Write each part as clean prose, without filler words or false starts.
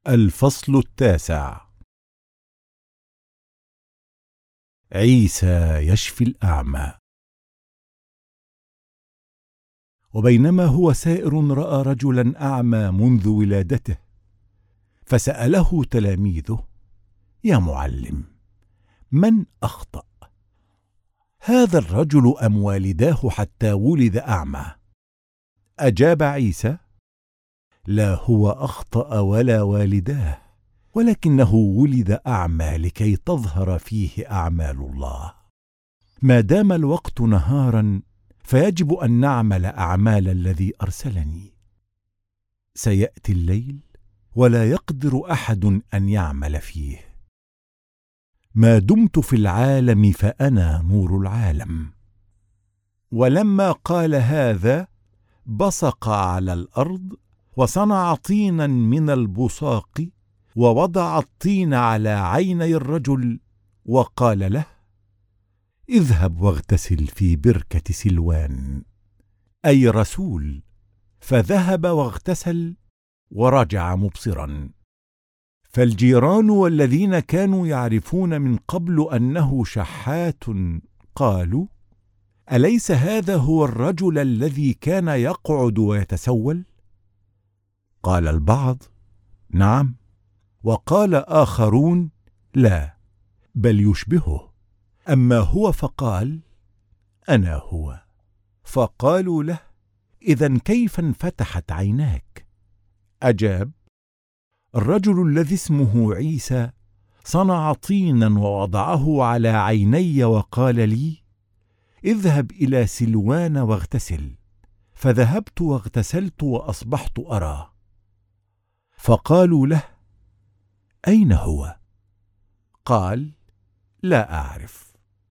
الفصل 9. عيسى يشفي الأعمى. وبينما هو سائر رأى رجلا أعمى منذ ولادته، فسأله تلاميذه: يا معلم، من أخطأ، هذا الرجل أم والداه حتى ولد أعمى؟ أجاب عيسى: لا هو أخطأ ولا والداه، ولكنه ولد أعمى لكي تظهر فيه أعمال الله. ما دام الوقت نهارا فيجب أن نعمل أعمال الذي أرسلني. سيأتي الليل ولا يقدر أحد أن يعمل فيه. ما دمت في العالم فأنا نور العالم. ولما قال هذا بصق على الأرض وصنع طينا من البصاق ووضع الطين على عيني الرجل وقال له: اذهب واغتسل في بركة سلوان، أي رسول. فذهب واغتسل ورجع مبصرا. فالجيران والذين كانوا يعرفون من قبل أنه شحات قالوا: أليس هذا هو الرجل الذي كان يقعد ويتسول؟ قال البعض: نعم. وقال آخرون: لا، بل يشبهه. أما هو فقال: أنا هو. فقالوا له: إذن كيف انفتحت عيناك؟ أجاب: الرجل الذي اسمه عيسى صنع طينا ووضعه على عيني وقال لي: اذهب إلى سلوان واغتسل. فذهبت واغتسلت وأصبحت أرى. فقالوا له: أين هو؟ قال: لا أعرف.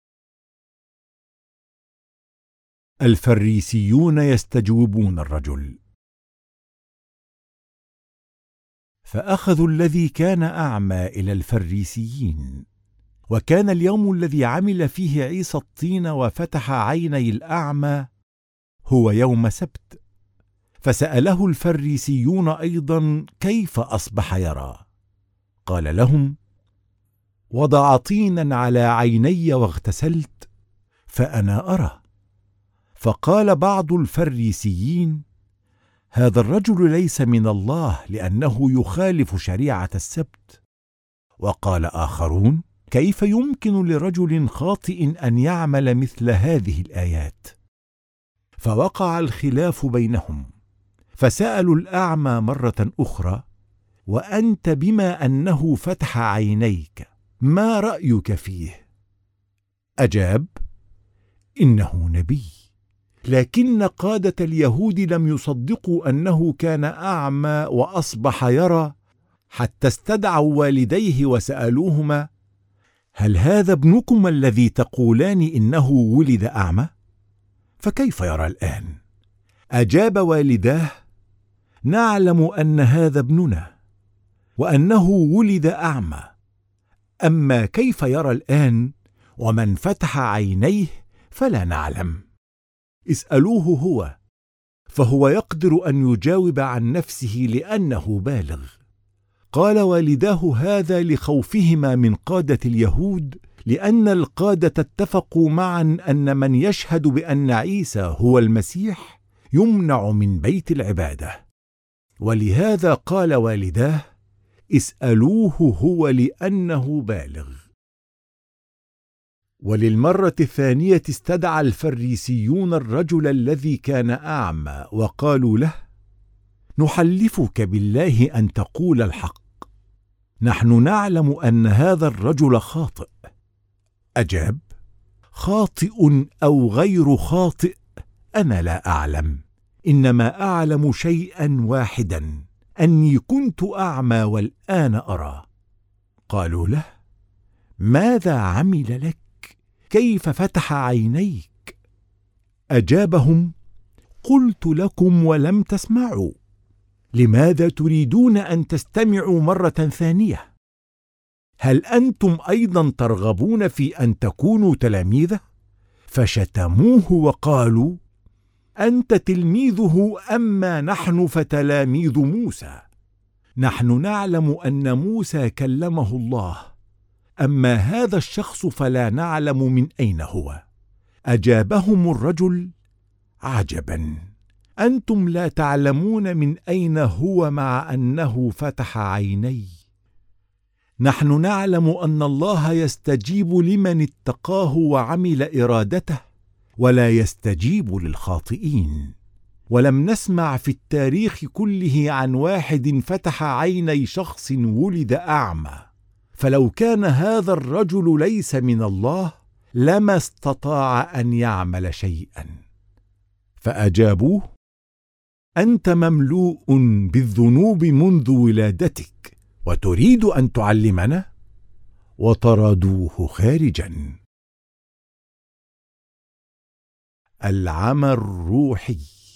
الفريسيون يستجوبون الرجل. فأخذوا الذي كان أعمى إلى الفريسيين. وكان اليوم الذي عمل فيه عيسى الطين وفتح عيني الأعمى هو يوم سبت. فسأله الفريسيون أيضا كيف أصبح يرى. قال لهم: وضع طينا على عيني واغتسلت فأنا أرى. فقال بعض الفريسيين: هذا الرجل ليس من الله لأنه يخالف شريعة السبت. وقال آخرون: كيف يمكن لرجل خاطئ أن يعمل مثل هذه الآيات؟ فوقع الخلاف بينهم. فسألوا الأعمى مرة أخرى: وأنت بما أنه فتح عينيك ما رأيك فيه؟ أجاب: إنه نبي. لكن قادة اليهود لم يصدقوا أنه كان أعمى وأصبح يرى، حتى استدعوا والديه وسألوهما: هل هذا ابنكم الذي تقولان إنه ولد أعمى؟ فكيف يرى الآن؟ أجاب والداه: نعلم أن هذا ابننا وأنه ولد أعمى، أما كيف يرى الآن ومن فتح عينيه فلا نعلم. اسألوه هو، فهو يقدر أن يجاوب عن نفسه لأنه بالغ. قال والداه هذا لخوفهما من قادة اليهود، لأن القادة اتفقوا معا أن من يشهد بأن عيسى هو المسيح يمنع من بيت العبادة. ولهذا قال والداه: اسألوه هو لأنه بالغ. وللمرة الثانية استدعى الفريسيون الرجل الذي كان أعمى وقالوا له: نحلفك بالله أن تقول الحق، نحن نعلم أن هذا الرجل خاطئ. أجاب: خاطئ أو غير خاطئ أنا لا أعلم، إنما أعلم شيئا واحدا، أني كنت أعمى والآن أرى. قالوا له: ماذا عمل لك؟ كيف فتح عينيك؟ أجابهم: قلت لكم ولم تسمعوا، لماذا تريدون أن تستمعوا مرة ثانية؟ هل أنتم أيضا ترغبون في أن تكونوا تلاميذه؟ فشتموه وقالوا: أنت تلميذه، أما نحن فتلاميذ موسى. نحن نعلم أن موسى كلمه الله، أما هذا الشخص فلا نعلم من أين هو. أجابهم الرجل: عجبا، أنتم لا تعلمون من أين هو مع أنه فتح عيني. نحن نعلم أن الله يستجيب لمن اتقاه وعمل إرادته، ولا يستجيب للخاطئين. ولم نسمع في التاريخ كله عن واحد فتح عيني شخص ولد أعمى، فلو كان هذا الرجل ليس من الله لما استطاع أن يعمل شيئا. فأجابوه: أنت مملوء بالذنوب منذ ولادتك، وتريد أن تعلمنا؟ وطردوه خارجا. العمى الروحي.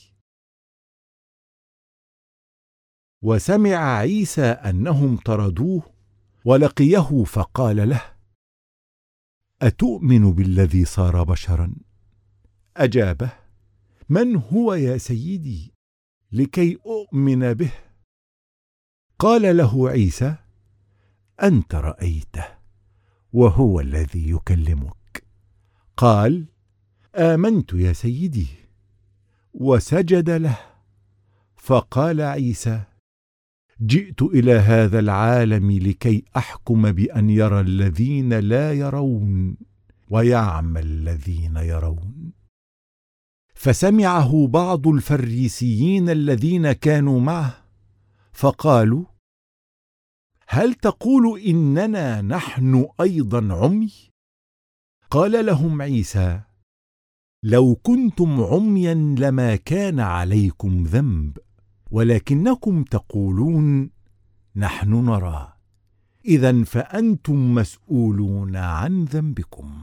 وسمع عيسى أنهم طردوه، ولقيه فقال له: أتؤمن بالذي صار بشرا؟ أجابه: من هو يا سيدي لكي أؤمن به؟ قال له عيسى: أنت رأيته وهو الذي يكلمك. قال: آمنت يا سيدي، وسجد له. فقال عيسى: جئت إلى هذا العالم لكي أحكم بأن يرى الذين لا يرون ويعمى الذين يرون. فسمعه بعض الفريسيين الذين كانوا معه، فقالوا: هل تقول إننا نحن أيضا عمي؟ قال لهم عيسى: لو كنتم عميا لما كان عليكم ذنب، ولكنكم تقولون نحن نرى، إذن فأنتم مسؤولون عن ذنبكم.